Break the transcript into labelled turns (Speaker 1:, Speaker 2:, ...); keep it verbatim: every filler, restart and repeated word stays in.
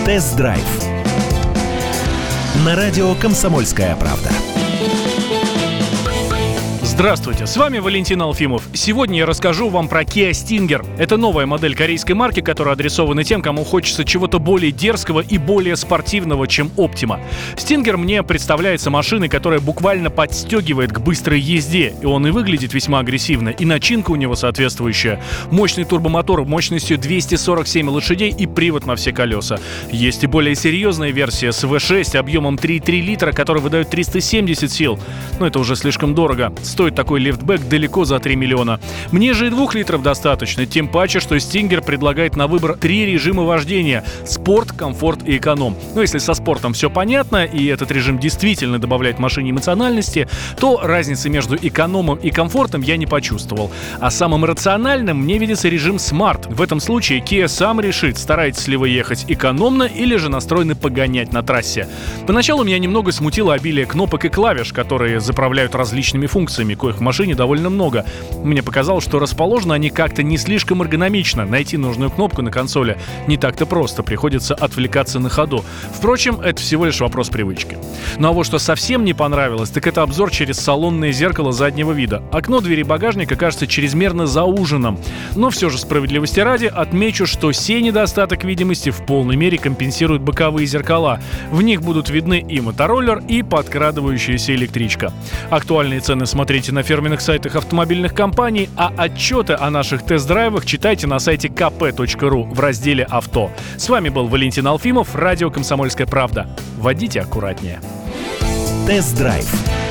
Speaker 1: Тест-драйв на радио «Комсомольская правда».
Speaker 2: Здравствуйте, с вами Валентин Алфимов. Сегодня я расскажу вам про Kia Stinger. Это новая модель корейской марки, которая адресована тем, кому хочется чего-то более дерзкого и более спортивного, чем Optima. Stinger мне представляется машиной, которая буквально подстегивает к быстрой езде. И он и выглядит весьма агрессивно, и начинка у него соответствующая. Мощный турбомотор мощностью двести сорок семь лошадей и привод на все колеса. Есть и более серьезная версия с ви шесть объемом три и три литра, которая выдает триста семьдесят сил. Но это уже слишком дорого. Стоит такой лифтбэк далеко за три миллиона. Мне же и двух литров достаточно, тем паче, что Stinger предлагает на выбор три режима вождения: спорт, комфорт и эконом. Но если со спортом все понятно, и этот режим действительно добавляет машине эмоциональности, то разницы между экономом и комфортом я не почувствовал. А самым рациональным мне видится режим Smart. В этом случае Kia сам решит, стараетесь ли вы ехать экономно или же настроены погонять на трассе. Поначалу меня немного смутило обилие кнопок и клавиш, которые заправляют различными функциями, коих в машине довольно много. Мне показалось, что расположены они как-то не слишком эргономично. Найти нужную кнопку на консоли не так-то просто, приходится отвлекаться на ходу. Впрочем, это всего лишь вопрос привычки. Ну а вот что совсем не понравилось, так это обзор через салонное зеркало заднего вида. Окно двери багажника кажется чрезмерно зауженным. Но все же, справедливости ради, отмечу, что сей недостаток видимости в полной мере компенсируют боковые зеркала. В них будут видны и мотороллер, и подкрадывающаяся электричка. Актуальные цены смотрите на фирменных сайтах автомобильных компаний, а отчеты о наших тест-драйвах читайте на сайте ка пэ точка ру в разделе «Авто». С вами был Валентин Алфимов, радио «Комсомольская правда». Водите аккуратнее.
Speaker 1: Тест-драйв